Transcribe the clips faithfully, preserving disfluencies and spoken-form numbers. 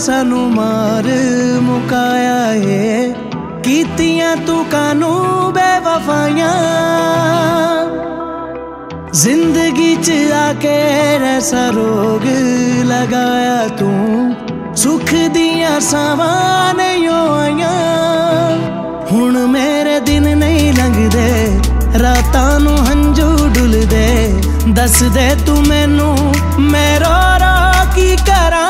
सानू मार मुकाया है, कीतियां तू कानू बेवफाइयां। जिंदगी च आके ऐसा रोग लगाया तू, सुख दियां सावां नहीं आइयां। हुण मेरे दिन नहीं लंघदे, रातां नू हंजू डुलदे, दस दे तू मैनू मैं रो रो की करा।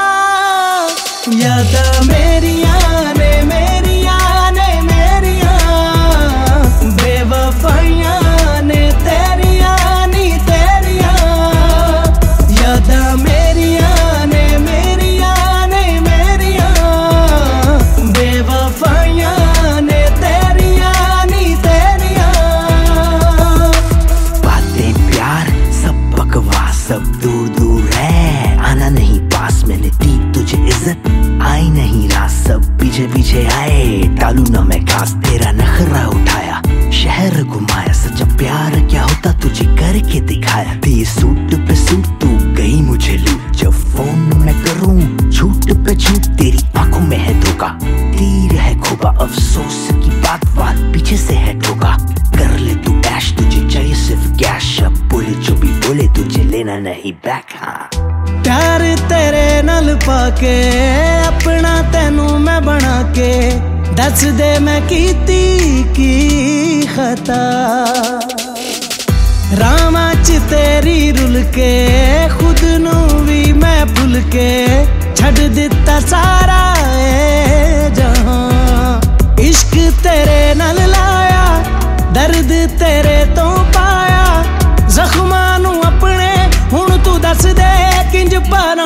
यादां मेरियां ने मेरियां ने मेरियां, बेवफाइयां ने तेरियां नी तेरियां। यादां मेरियां ने मेरियां ने मेरियां, बेवफाइयां ने तेरियां नी तेरियां। बातें प्यार सब बकवास, सब दूर दूर है, आना नहीं पास। मैंने दी तुझे इज्जत, आई नहीं रास, सब पीछे पीछे आए, डालू ना मैं घास। तेरा नखरा उठाया, शहर घुमाया, सच्चा प्यार क्या होता तुझे करके दिखाया। तेरे सूट पे सूट तू गई मुझे लूट, जब फोन मैं करूं झूठ पे झूठ, तेरी आंखों में है धोखा, तीर है खोबा। अफसोस की बात बात पीछे से है ठोका, कर ले तू ऐश, तुझे चाहिए सिर्फ कैश। अब बोले जो भी बोले, तुझे लेना नहीं बैक। हाँ प्यार तेरे नाल पाके, अपना तेनू मैं बना के, दस दे मैं कीती की खता। रावां च तेरी रुल के, खुद नू भी मैं भुल के, छड़ दिता सारा ए जहां। इश्क तेरे नाल लाया, दर्द तेरे तो पाया, जख्मां नू अपने हुण तू दस दे किंज पाना।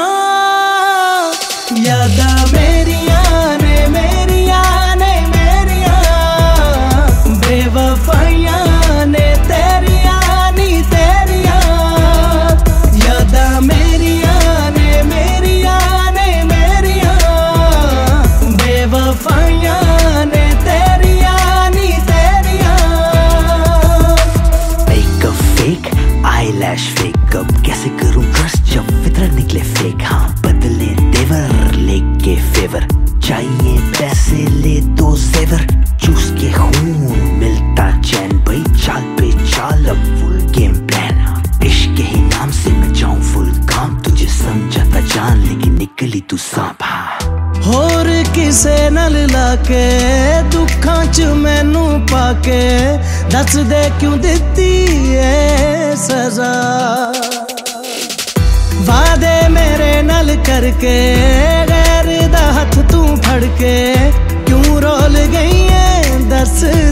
यादां मेरियां ने मेरियां ने मेरियां, बेवफाइयां ने तेरियां नी तेरियां। यादां मेरियां ने मेरियां ने मेरियां, बेवफाइयां ने तेरियां नी तेरियां। Make a fake eyelash fake, अब कैसे करूं ट्रस्ट जब फितरत निकले फेक। हाँ बदले देवर लेके फेवर, चाहिए पैसे ले दो जेवर, चूस के खून मिलता चैन। भाई चाल पे चाल, अब फुल गेम प्लान, इश्क ही नाम से मैं जाऊं फुल काम। तुझे समझाता जान, लेकिन निकली तू सांप। हाँ होर किसे नाल लाके, दुखां च मैनू पाके, दस दे क्यों दित्ती ए सजा। वादे मेरे नाल करके, गैर दा हथ तू फड़ के, क्यों रोल गई है दस